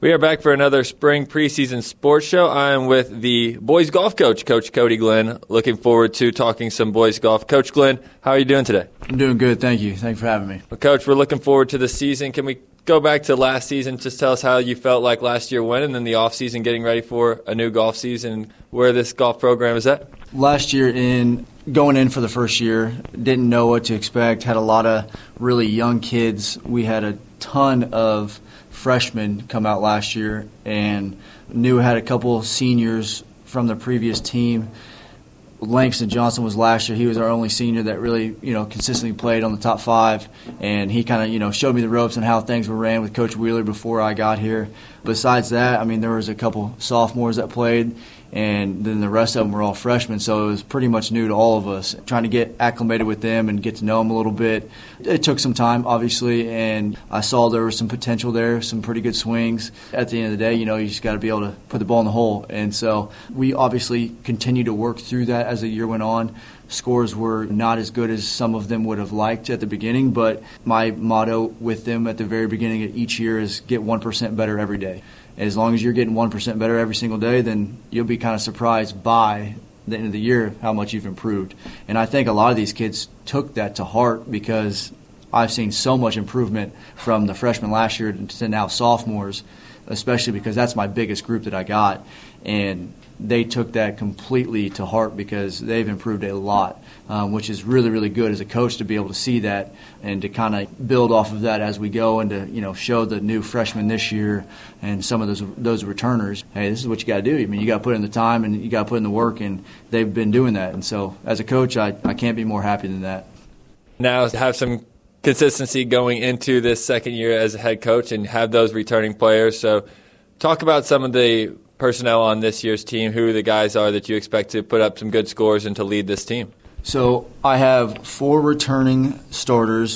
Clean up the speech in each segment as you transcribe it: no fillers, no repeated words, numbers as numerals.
We are back for another spring preseason sports show. I am with the boys golf coach, Coach Cody Glenn. Looking forward to talking some boys golf. Coach Glenn, how are you doing today? I'm doing good, thank you. Thanks for having me. Well, Coach, we're looking forward to the season. Can we go back to last season? Just tell us how you felt like last year went, and then the off season, getting ready for a new golf season, where this golf program is at. Last year, going in for the first year, didn't know what to expect. Had a lot of really young kids. We had a ton of freshmen come out last year, and knew had a couple seniors from the previous team. Langston Johnson was last year. He was our only senior that really, consistently played on the top five, and he kind of, showed me the ropes and how things were ran with Coach Wheeler before I got here. Besides that, there was a couple sophomores that played, and then the rest of them were all freshmen, so it was pretty much new to all of us. Trying to get acclimated with them and get to know them a little bit. It took some time, obviously, and I saw there was some potential there, some pretty good swings. At the end of the day, you just got to be able to put the ball in the hole, and so we obviously continued to work through that as the year went on. Scores were not as good as some of them would have liked at the beginning, but my motto with them at the very beginning of each year is get 1% better every day. As long as you're getting 1% better every single day, then you'll be kind of surprised by the end of the year how much you've improved. And I think a lot of these kids took that to heart, because I've seen so much improvement from the freshmen last year to now sophomores, especially because that's my biggest group that I got. And they took that completely to heart because they've improved a lot, which is really, really good as a coach to be able to see that and to kind of build off of that as we go and to, show the new freshmen this year and some of those returners, hey, this is what you got to do. You got to put in the time and you got to put in the work, and they've been doing that. And so as a coach, I can't be more happy than that. Now have some consistency going into this second year as a head coach and have those returning players. So talk about some of the personnel on this year's team, who the guys are that you expect to put up some good scores and to lead this team. So I have 4 returning starters,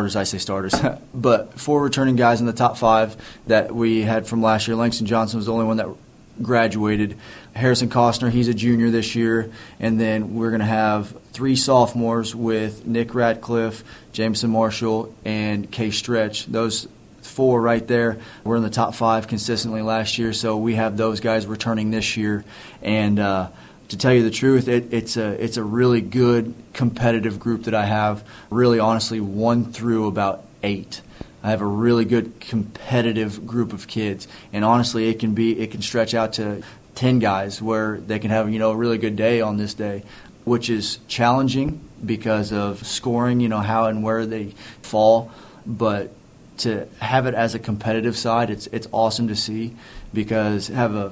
but 4 returning guys in the top 5 that we had from last year. Langston Johnson was the only one that graduated. Harrison Costner, he's a junior this year. And then we're going to have 3 sophomores with Nick Radcliffe, Jameson Marshall, and Kay Stretch. Those 4 right there were in the top 5 consistently last year, so we have those guys returning this year. And to tell you the truth, it's a really good competitive group that I have. Really, honestly, 1 through about 8. I have a really good competitive group of kids, and honestly, it can stretch out to 10 guys where they can have a really good day on this day, which is challenging because of scoring, how and where they fall, but to have it as a competitive side, it's awesome to see, because I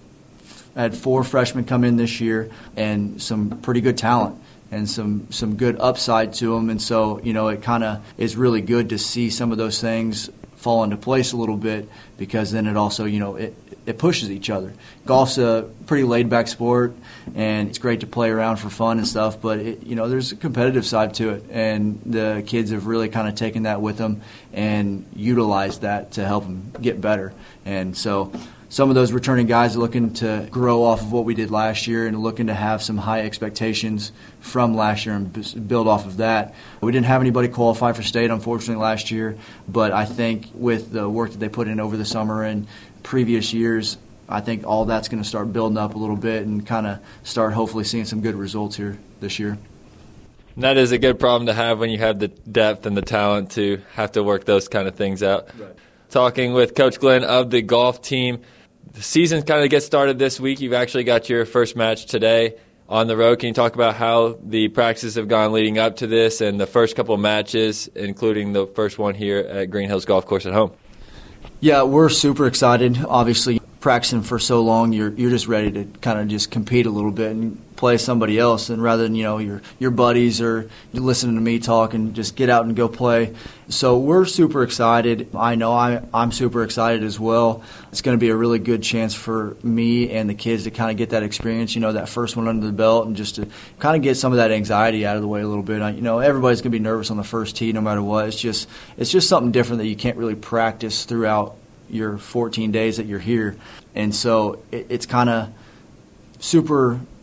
had 4 freshmen come in this year and some pretty good talent and some good upside to them, and so it kind of is really good to see some of those things fall into place a little bit, because then it also it pushes each other. Golf's a pretty laid-back sport, and it's great to play around for fun and stuff, but there's a competitive side to it, and the kids have really kind of taken that with them and utilized that to help them get better. And so some of those returning guys are looking to grow off of what we did last year and looking to have some high expectations from last year and build off of that. We didn't have anybody qualify for state, unfortunately, last year, but I think with the work that they put in over the summer and previous years, I think all that's going to start building up a little bit and kind of start hopefully seeing some good results here this year. And that is a good problem to have when you have the depth and the talent to have to work those kind of things out. Right. Talking with Coach Glenn of the golf team. The season kind of gets started this week. You've actually got your first match today on the road. Can you talk about how the practices have gone leading up to this and the first couple of matches, including the first one here at Green Hills Golf Course at home? Yeah, we're super excited. Obviously, practicing for so long, you're just ready to kind of just compete a little bit and play somebody else, and rather than your buddies or you're listening to me talk, and just get out and go play. So we're super excited. I know I'm super excited as well. It's going to be a really good chance for me and the kids to kind of get that experience, that first one under the belt, and just to kind of get some of that anxiety out of the way a little bit. Everybody's going to be nervous on the first tee no matter what. It's just something different that you can't really practice throughout your 14 days that you're here. And so it's kind of super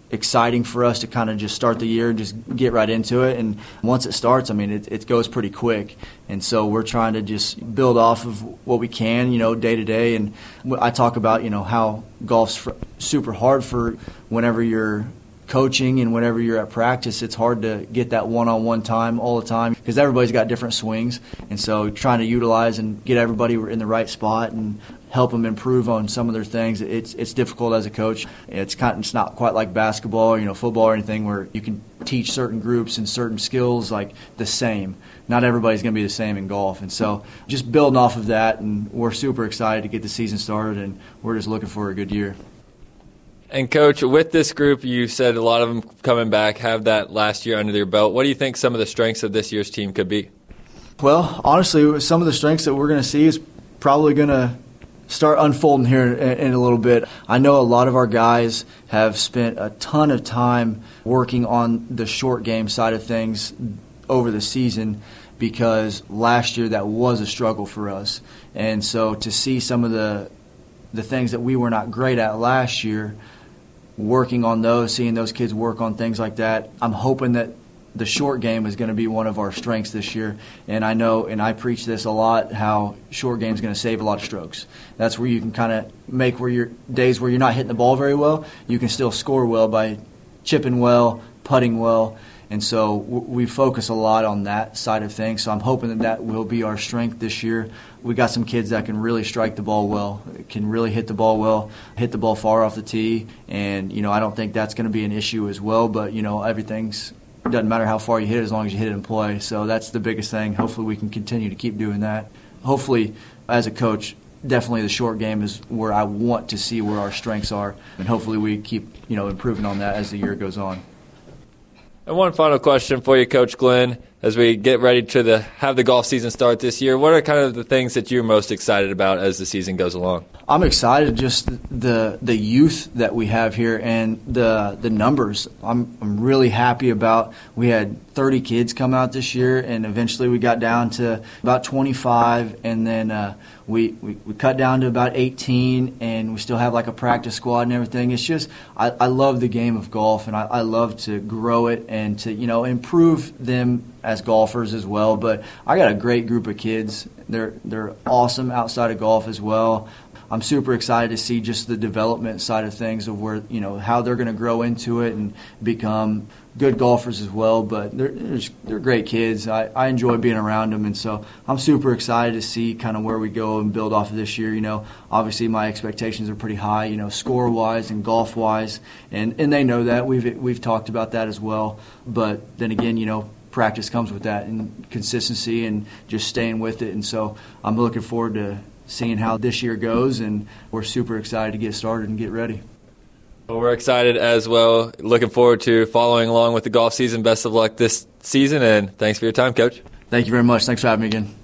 exciting for us to kind of just start the year and just get right into it. And once it starts, I mean, it goes pretty quick. And so we're trying to just build off of what we can, day to day. And I talk about, how golf's super hard for whenever you're coaching and whenever you're at practice. It's hard to get that one-on-one time all the time because everybody's got different swings. And so trying to utilize and get everybody in the right spot and help them improve on some of their things. It's difficult as a coach. It's not quite like basketball or football or anything where you can teach certain groups and certain skills like the same. Not everybody's going to be the same in golf. And so just building off of that, and we're super excited to get the season started, and we're just looking for a good year. And, Coach, with this group, you said a lot of them coming back have that last year under their belt. What do you think some of the strengths of this year's team could be? Well, honestly, some of the strengths that we're going to see is probably going to start unfolding here in a little bit. I know a lot of our guys have spent a ton of time working on the short game side of things over the season because last year that was a struggle for us. And so to see some of the things that we were not great at last year, working on those, seeing those kids work on things like that, I'm hoping that the short game is going to be one of our strengths this year. And I know, and I preach this a lot, how short game is going to save a lot of strokes. That's where you can kind of make where your days where you're not hitting the ball very well, you can still score well by chipping well, putting well. And so we focus a lot on that side of things. So I'm hoping that will be our strength this year. We got some kids that can really strike the ball well, can really hit the ball well, hit the ball far off the tee. And, I don't think that's going to be an issue as well. But, it doesn't matter how far you hit it as long as you hit it in play. So that's the biggest thing. Hopefully we can continue to keep doing that. Hopefully, as a coach, definitely the short game is where I want to see where our strengths are. And hopefully we keep, improving on that as the year goes on. And one final question for you, Coach Glenn, as we get ready to have the golf season start this year. What are kind of the things that you're most excited about as the season goes along? I'm excited just the youth that we have here and the numbers. I'm really happy about. We had 30 kids come out this year, and eventually we got down to about 25, and then we cut down to about 18, and we still have like a practice squad and everything. It's just I love the game of golf, and I love to grow it and to improve them as golfers as well. But I got a great group of kids. They're awesome outside of golf as well. I'm super excited to see just the development side of things of where, how they're going to grow into it and become good golfers as well. But they're great kids. I enjoy being around them. And so I'm super excited to see kind of where we go and build off of this year. Obviously my expectations are pretty high, score-wise and golf-wise. And they know that. We've talked about that as well. But then again, practice comes with that and consistency and just staying with it. And so I'm looking forward to seeing how this year goes, and we're super excited to get started and get ready. Well, we're excited as well. Looking forward to following along with the golf season. Best of luck this season, and thanks for your time, Coach. Thank you very much. Thanks for having me again.